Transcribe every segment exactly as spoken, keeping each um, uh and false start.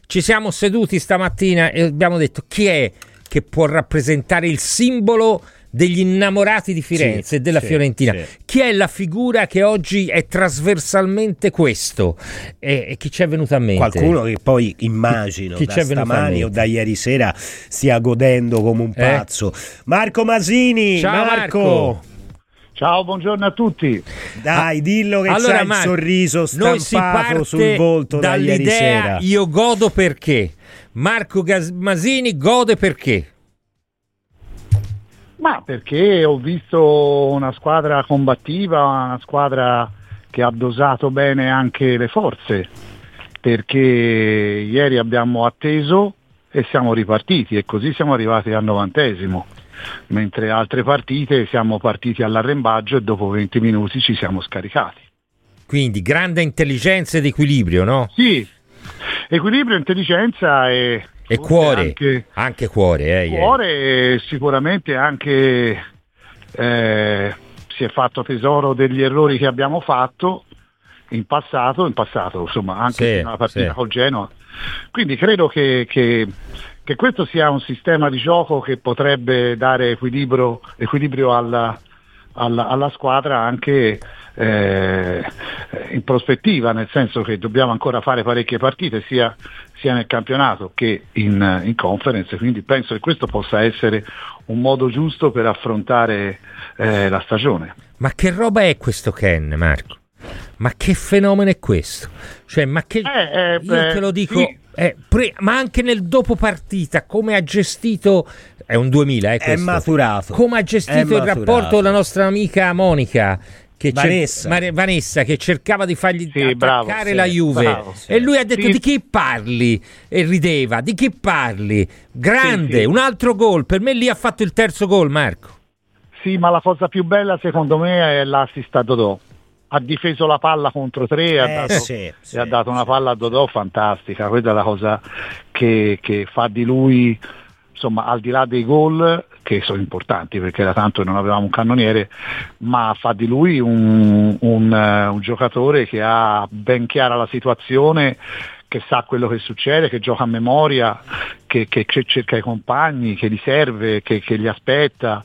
ci siamo seduti stamattina e abbiamo detto: chi è che può rappresentare il simbolo degli innamorati di Firenze sì, e della sì, Fiorentina? Sì. Chi è la figura che oggi è trasversalmente questo? E, e chi ci è venuto a mente? Qualcuno che poi immagino chi, chi da stamani o da ieri sera stia godendo come un pazzo. Eh? Marco Masini. Ciao Marco. Marco. Ciao, buongiorno a tutti. Dai, dillo che allora, c'è il sorriso stampato sul volto da ieri sera. Io godo perché. Marco Masini gode perché? Ma perché ho visto una squadra combattiva, una squadra che ha dosato bene anche le forze, perché ieri abbiamo atteso e siamo ripartiti e così siamo arrivati al novantesimo, mentre altre partite siamo partiti all'arrembaggio e dopo venti minuti ci siamo scaricati. Quindi grande intelligenza ed equilibrio, no? Sì, equilibrio, intelligenza e... E cuore, anche, anche cuore. Eh, cuore e sicuramente anche eh, si è fatto tesoro degli errori che abbiamo fatto in passato, in passato insomma anche sì, nella partita sì. col Genoa. Quindi credo che, che, che questo sia un sistema di gioco che potrebbe dare equilibrio, equilibrio alla, alla, alla squadra anche eh, in prospettiva, nel senso che dobbiamo ancora fare parecchie partite sia sia nel campionato che in, in conference, quindi penso che questo possa essere un modo giusto per affrontare eh, la stagione. Ma che roba è questo Ken, Marco? Ma che fenomeno è questo? Cioè, ma che eh, eh, io beh, te lo dico, sì. eh, pre, ma anche nel dopo partita, come ha gestito, è un duemila, eh, questo, è maturato, come ha gestito è il maturato. rapporto della nostra amica Monica. Che Vanessa. Cer- Vanessa che cercava di fargli sì, attaccare bravo, la sì, Juve bravo, sì. E lui ha detto: sì. di chi parli? E rideva. Di chi parli? Grande, sì, sì. Un altro gol, per me lì ha fatto il terzo gol, Marco. Sì, ma la cosa più bella secondo me è l'assist a Dodò. Ha difeso la palla contro tre eh, ha dato, sì, sì, e ha dato una sì, palla a Dodò fantastica. Questa è la cosa che, che fa di lui, insomma, al di là dei gol che sono importanti perché da tanto non avevamo un cannoniere, ma fa di lui un, un, uh, un giocatore che ha ben chiara la situazione, che sa quello che succede, che gioca a memoria, che, che, che cerca i compagni, che li serve, che, che li aspetta,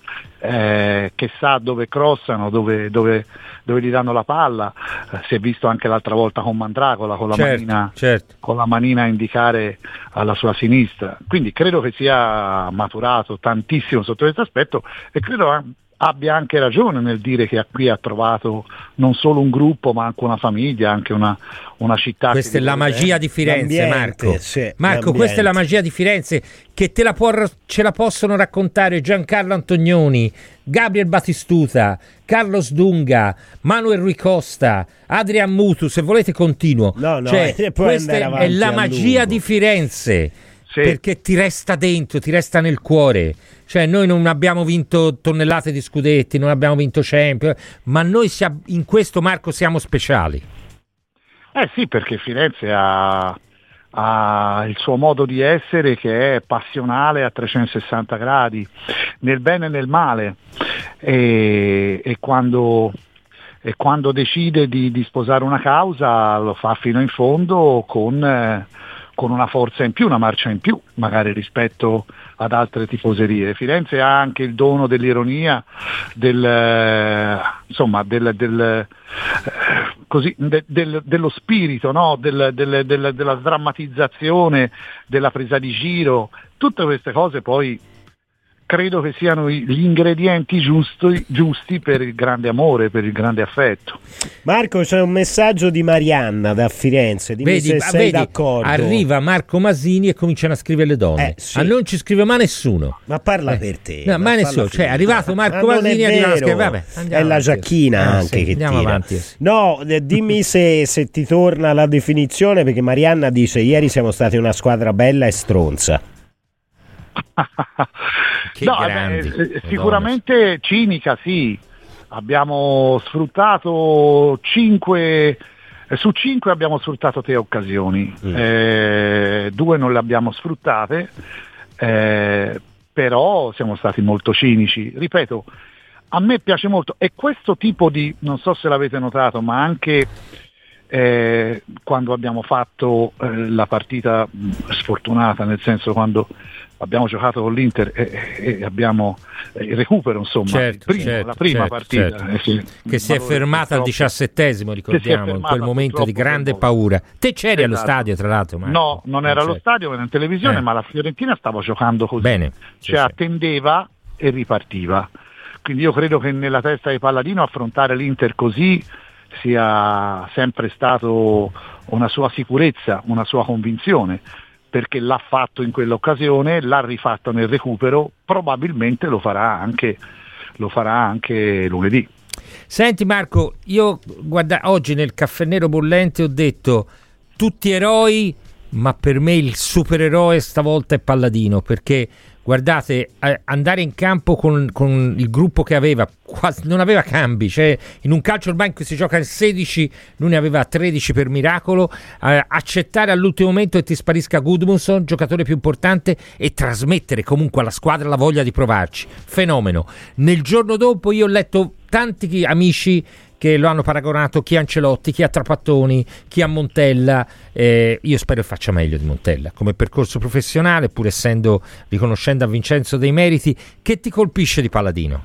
eh, che sa dove crossano, dove, dove, dove gli danno la palla. Eh, si è visto anche l'altra volta con Mandragola, con la, certo, manina, certo. con la manina a indicare alla sua sinistra. Quindi credo che sia maturato tantissimo sotto questo aspetto e credo abbia anche ragione nel dire che qui ha trovato non solo un gruppo ma anche una famiglia, anche una, una città. Questa è la magia di Firenze, Marco. Sì, Marco, questa è la magia di Firenze che te la può, ce la possono raccontare Giancarlo Antonioni, Gabriel Batistuta, Carlos Dunga, Manuel Rui Costa, Adrian Mutu, se volete continuo. No, no, cioè, questa è la magia lungo. di Firenze. Sì. Perché ti resta dentro, ti resta nel cuore. Cioè noi non abbiamo vinto tonnellate di scudetti, non abbiamo vinto Champions, ma noi siamo, in questo, Marco, siamo speciali. Eh sì, perché Firenze ha, ha il suo modo di essere che è passionale a trecentosessanta gradi, nel bene e nel male, e, e quando... e quando decide di, di sposare una causa lo fa fino in fondo con, eh, con una forza in più, una marcia in più magari rispetto ad altre tifoserie. Firenze ha anche il dono dell'ironia, del, eh, insomma del, del, eh, così, de, del, dello spirito, no? del, del, del, della sdrammatizzazione, della presa di giro. Tutte queste cose poi credo che siano gli ingredienti giusti, giusti per il grande amore, per il grande affetto. Marco, c'è un messaggio di Marianna da Firenze, dimmi vedi, se sei vedi, d'accordo. Arriva Marco Masini e cominciano a scrivere le donne. Eh, sì. A non ci scrive mai nessuno. Ma parla eh. per te. No, mai nessuno. Cioè, è arrivato Marco ma Masini e arriva a scrivere. Vabbè, è andiamo la avanti. Giacchina Ah, anche sì, che andiamo tira. avanti. No, eh, dimmi se, se ti torna la definizione, perché Marianna dice: ieri siamo stati una squadra bella e stronza. Che no, grandi, beh, sicuramente cinica, sì. Abbiamo sfruttato cinque su cinque abbiamo sfruttato tre occasioni, mm. eh, due non le abbiamo sfruttate, eh, però siamo stati molto cinici. Ripeto, a me piace molto, e questo tipo di, non so se l'avete notato, ma anche eh, quando abbiamo fatto eh, la partita sfortunata, nel senso quando abbiamo giocato con l'Inter e, e abbiamo il recupero, insomma, certo, primo, certo, la prima certo, partita certo. Eh, sì, che si è fermata al diciassettesimo, ricordiamo, in quel momento di grande paura. Te c'eri esatto. allo stadio, tra l'altro, Marco? No, non era allo stadio, era in televisione, eh. ma la Fiorentina stava giocando così. Bene. Cioè sì, attendeva e ripartiva. Quindi io credo che nella testa di Palladino affrontare l'Inter così sia sempre stato una sua sicurezza, una sua convinzione, perché l'ha fatto in quell'occasione, l'ha rifatto nel recupero, probabilmente lo farà anche, lo farà anche lunedì. Senti Marco, io guarda, oggi nel Caffè Nero Bollente ho detto tutti eroi, ma per me il supereroe stavolta è Palladino, perché guardate, eh, andare in campo con, con il gruppo che aveva, quasi, non aveva cambi, cioè in un calcio ormai in cui si gioca in sedici, lui ne aveva tredici per miracolo, eh, accettare all'ultimo momento che ti sparisca Gudmundsson, giocatore più importante, e trasmettere comunque alla squadra la voglia di provarci, fenomeno. Nel giorno dopo io ho letto tanti amici che lo hanno paragonato, chi a Ancelotti, chi a Trapattoni, chi a Montella. Eh, io spero che faccia meglio di Montella come percorso professionale, pur essendo, riconoscendo a Vincenzo dei meriti. Che ti colpisce di Palladino?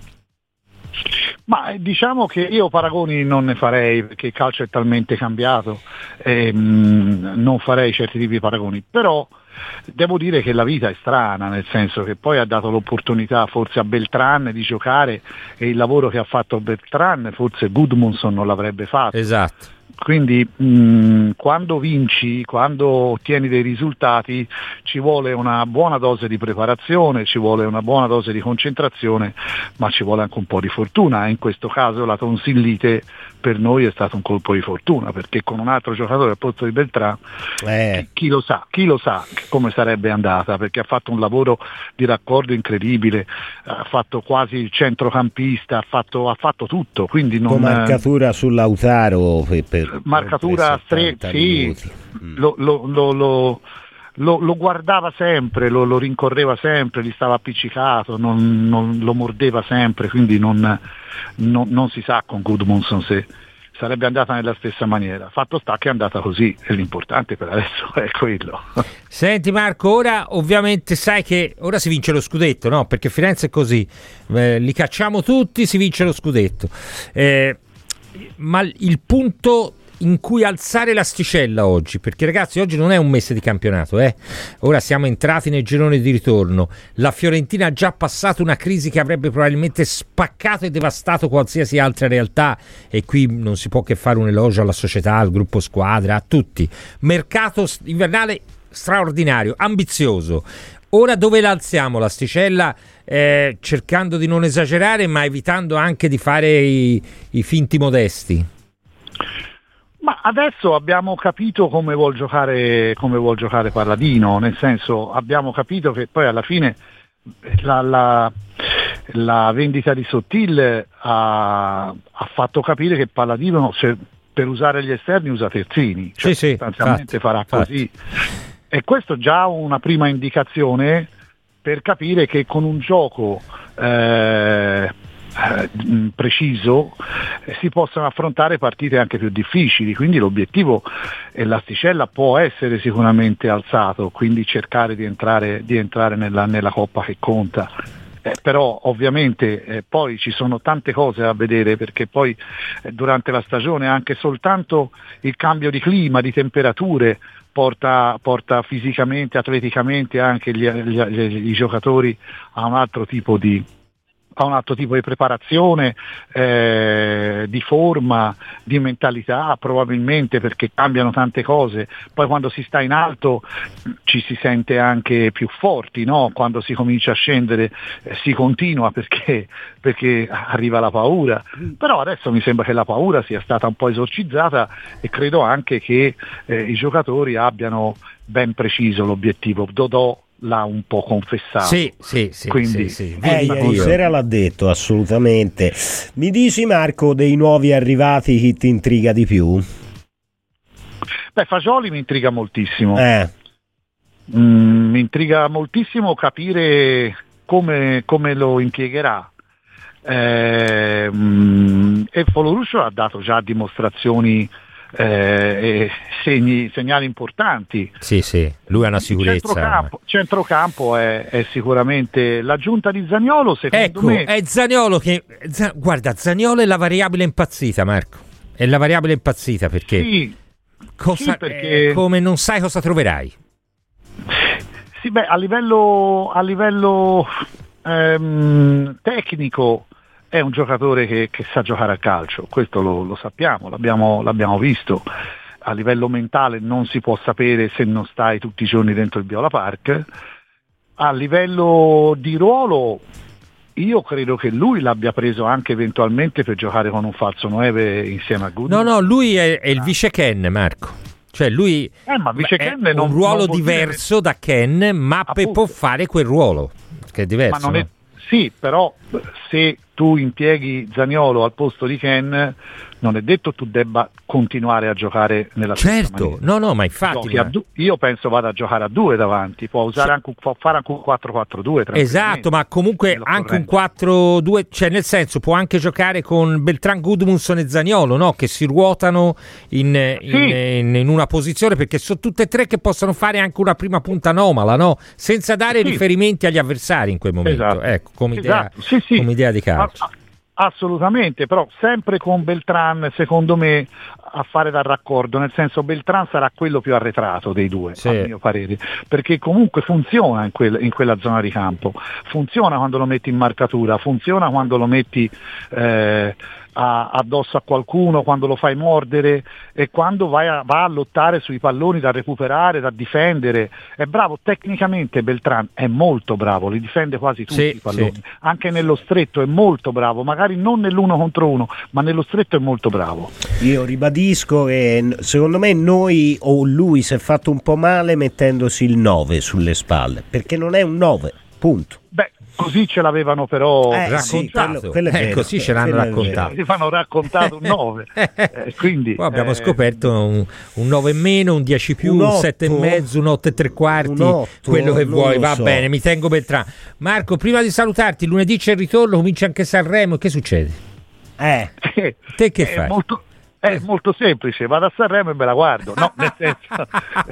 Ma diciamo che io paragoni non ne farei, perché il calcio è talmente cambiato, e, mh, non farei certi tipi di paragoni, però devo dire che la vita è strana, nel senso che poi ha dato l'opportunità forse a Beltran di giocare, e il lavoro che ha fatto Beltran forse Gudmundsson non l'avrebbe fatto. Esatto. Quindi mh, quando vinci, quando ottieni dei risultati, ci vuole una buona dose di preparazione, ci vuole una buona dose di concentrazione, ma ci vuole anche un po' di fortuna. In questo caso la tonsillite per noi è stato un colpo di fortuna, perché con un altro giocatore al posto di Beltrán eh. chi, chi lo sa, chi lo sa come sarebbe andata, perché ha fatto un lavoro di raccordo incredibile, ha fatto quasi il centrocampista, ha fatto, ha fatto tutto, quindi non, con marcatura su Lautaro per, per marcatura stretto, sì, mm. lo, lo, lo, lo Lo, lo guardava sempre, lo, lo rincorreva sempre, gli stava appiccicato, non, non, lo mordeva sempre, quindi non, non, non si sa con Gudmundsson se sarebbe andata nella stessa maniera. Fatto sta che è andata così, e l'importante per adesso è quello. Senti Marco, ora ovviamente sai che ora si vince lo scudetto, no? Perché Firenze è così, eh, li cacciamo tutti, si vince lo scudetto. Eh, ma il punto in cui alzare l'asticella oggi, perché ragazzi oggi non è un mese di campionato, eh? Ora siamo entrati nel girone di ritorno, la Fiorentina ha già passato una crisi che avrebbe probabilmente spaccato e devastato qualsiasi altra realtà, e qui non si può che fare un elogio alla società, al gruppo squadra, a tutti. Mercato invernale straordinario, ambizioso. Ora dove la alziamo l'asticella? Eh, cercando di non esagerare, ma evitando anche di fare i, i finti modesti. Ma adesso abbiamo capito come vuol giocare, come vuol giocare Palladino, nel senso abbiamo capito che poi alla fine la, la, la vendita di Sottil ha, ha fatto capire che Palladino, se, per usare gli esterni usa terzini, cioè sì, sostanzialmente sì, farà fatti. così, e questo già una prima indicazione per capire che con un gioco eh, preciso si possono affrontare partite anche più difficili, quindi l'obiettivo e l'asticella può essere sicuramente alzato, quindi cercare di entrare, di entrare nella, nella coppa che conta. Eh, però ovviamente eh, poi ci sono tante cose da vedere, perché poi eh, durante la stagione anche soltanto il cambio di clima, di temperature porta, porta fisicamente, atleticamente anche gli, gli, gli, i giocatori a un altro tipo di a un altro tipo di preparazione, eh, di forma, di mentalità, probabilmente, perché cambiano tante cose. Poi quando si sta in alto ci si sente anche più forti, no? Quando si comincia a scendere eh, si continua perché, perché arriva la paura. Però adesso mi sembra che la paura sia stata un po' esorcizzata, e credo anche che eh, i giocatori abbiano ben preciso l'obiettivo. Dodò l'ha un po' confessato. Sì, sì, sì. Quindi, sì, sì. Eh, ieri sera l'ha detto, assolutamente. Mi dici Marco, dei nuovi arrivati chi ti intriga di più? Beh, Fagioli mi intriga moltissimo. Eh. Mm, mi intriga moltissimo capire come, come lo impiegherà. Eh, mm, e Foloruscio ha dato già dimostrazioni eh, segni, segnali importanti. Sì, sì, lui ha una sicurezza. Centrocampo, centrocampo è, è sicuramente l'aggiunta di Zaniolo, secondo ecco, me. È Zaniolo che, guarda, Zaniolo è la variabile impazzita, Marco. È la variabile impazzita perché, sì, cosa, sì, perché... Eh, come non sai cosa troverai. Sì, beh, a livello, a livello ehm, tecnico è un giocatore che, che sa giocare a calcio, questo lo, lo sappiamo, l'abbiamo, l'abbiamo visto. A livello mentale non si può sapere se non stai tutti i giorni dentro il Viola Park. A livello di ruolo io credo che lui l'abbia preso anche eventualmente per giocare con un falso nove insieme a Goodman. No, no, lui è, è il vice Ken, Marco. Cioè lui eh, ma vice è Ken un non, ruolo non diverso dire... da Ken, ma pe- può fare quel ruolo, che è diverso. Ma non no? è... Sì, però se tu impieghi Zaniolo al posto di Ken, non è detto tu debba continuare a giocare nella certo, stessa maniera. no, no, ma infatti ma... Du- io penso vada a giocare a due davanti, può usare sì. anche, può fare anche un quattro quattro due. Esatto, ma comunque anche un quattro due, cioè nel senso può anche giocare con Beltran, Gudmundsson e Zaniolo, no? Che si ruotano in, in, sì. in, in una posizione, perché sono tutte e tre che possono fare anche una prima punta anomala, no? Senza dare sì. riferimenti agli avversari in quel momento, esatto. ecco, come idea, esatto. sì, sì. come idea di calcio. Ma, assolutamente, però sempre con Beltran secondo me a fare da raccordo, nel senso Beltran sarà quello più arretrato dei due, sì. a mio parere, perché comunque funziona in, quel, in quella zona di campo, funziona quando lo metti in marcatura, funziona quando lo metti eh, a, addosso a qualcuno, quando lo fai mordere e quando vai a, va a lottare sui palloni da recuperare, da difendere. È bravo tecnicamente Beltran, è molto bravo, li difende quasi tutti sì, i palloni, sì. anche nello stretto è molto bravo, magari non nell'uno contro uno, ma nello stretto è molto bravo. Io ribadisco che secondo me noi o lui si è fatto un po' male mettendosi il nove sulle spalle, perché non è un nove, punto. Beh, così ce l'avevano però eh, raccontato, sì, quello, quello è eh, così ce l'hanno raccontato. Si fanno raccontato un nove. eh, quindi poi abbiamo eh, scoperto un, un nove meno, un dieci più, un, un sette e mezzo, un otto e tre quarti, otto, quello che vuoi, va so. bene, mi tengo Beltrán. Marco, prima di salutarti, lunedì c'è il ritorno, comincia anche Sanremo, che succede? Eh, te che è fai? Molto, è molto semplice, vado a Sanremo e me la guardo. No, nel senso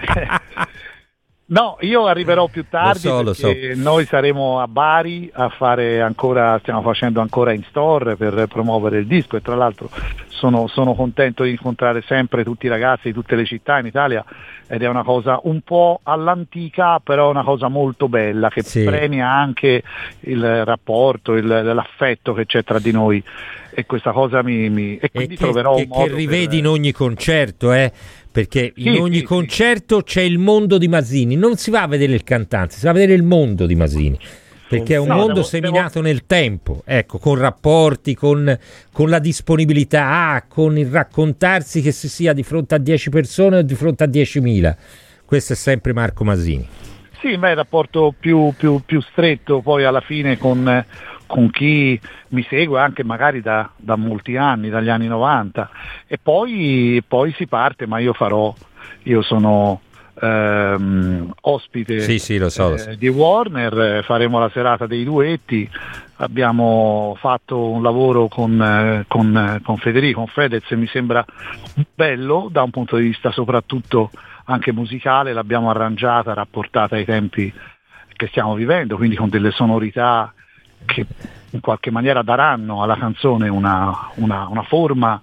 No, io arriverò più tardi lo so, perché lo so. Noi saremo a Bari a fare ancora, stiamo facendo ancora in store per promuovere il disco e tra l'altro sono, sono contento di incontrare sempre tutti i ragazzi di tutte le città in Italia ed è una cosa un po' all'antica, però una cosa molto bella che sì. premia anche il rapporto, il, l'affetto che c'è tra di noi e questa cosa mi, mi e quindi e che, troverò che, un modo che rivedi per... in ogni concerto, eh? Perché in sì, ogni sì, concerto sì. c'è il mondo di Masini, non si va a vedere il cantante, si va a vedere il mondo di Masini, perché è un no, mondo devo, seminato devo... nel tempo, ecco, con rapporti, con, con la disponibilità, ah, con il raccontarsi che si sia di fronte a dieci persone o di fronte a diecimila. Questo è sempre Marco Masini. Sì, ma è il rapporto più, più, più stretto poi alla fine con, con chi mi segue anche magari da, da molti anni, dagli anni novanta e poi, poi si parte, ma io farò, io sono ehm, ospite sì, sì, lo so, lo so. Eh, di Warner, faremo la serata dei duetti, abbiamo fatto un lavoro con, eh, con, con Federico, con Fedez, mi sembra bello da un punto di vista soprattutto anche musicale, l'abbiamo arrangiata, rapportata ai tempi che stiamo vivendo, quindi con delle sonorità che in qualche maniera daranno alla canzone una, una, una forma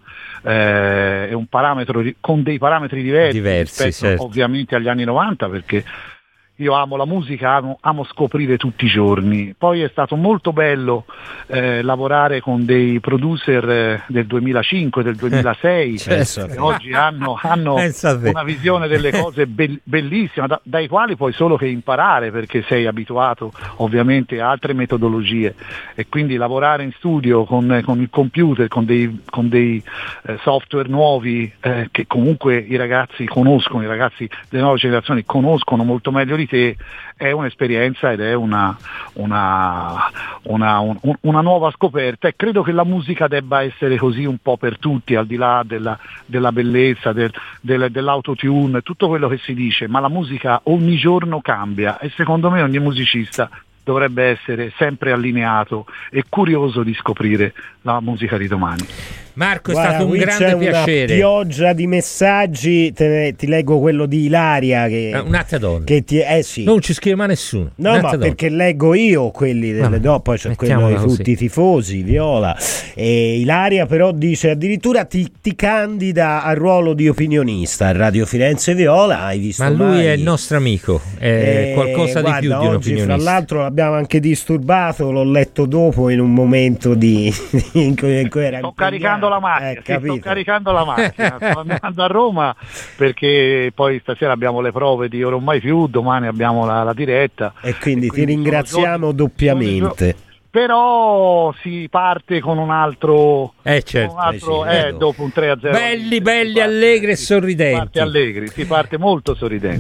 eh, e un parametro con dei parametri diversi, diversi rispetto certo. ovviamente agli anni novanta, perché io amo la musica, amo, amo scoprire tutti i giorni. Poi è stato molto bello eh, lavorare con dei producer eh, del duemilacinque, del duemilasei, certo. che oggi hanno, hanno una visione delle cose be- bellissima, da, dai quali puoi solo che imparare, perché sei abituato ovviamente a altre metodologie. E quindi lavorare in studio con, con il computer, con dei, con dei eh, software nuovi eh, che comunque i ragazzi conoscono, i ragazzi delle nuove generazioni conoscono molto meglio di te, è un'esperienza ed è una, una, una, un, una nuova scoperta e credo che la musica debba essere così un po' per tutti, al di là della, della bellezza, del, del, dell'autotune, tutto quello che si dice, ma la musica ogni giorno cambia e secondo me ogni musicista dovrebbe essere sempre allineato e curioso di scoprire la musica di domani. Marco, è Guarda, stato un qui grande c'è piacere. Una pioggia di messaggi, te ne, ti leggo quello di Ilaria che, eh, un'altra donna. Che ti, eh sì. Non ci scrive mai nessuno. No, un'altra ma donna. perché leggo io quelli delle dopo, poi c'è quello di tutti i tifosi, Viola. E Ilaria però dice addirittura ti, ti candida al ruolo di opinionista a Radio Firenze Viola. Hai visto ma lui mai? è il nostro amico, è eh, qualcosa guarda, di più di un oggi, opinionista. Fra l'altro l'abbiamo anche disturbato, l'ho letto dopo in un momento di in cui, in cui era sto caricando la macchina, eh, sì, sto caricando la macchina, sto andando a Roma perché poi stasera abbiamo le prove di Ora Mai Più, domani abbiamo la, la diretta e quindi, e quindi ti ringraziamo giorni, doppiamente. Però si parte con un altro, eh certo, con un altro eh sì, eh, dopo un tre a zero belli belli allegri e sorridenti, si parte allegri, si parte molto sorridenti.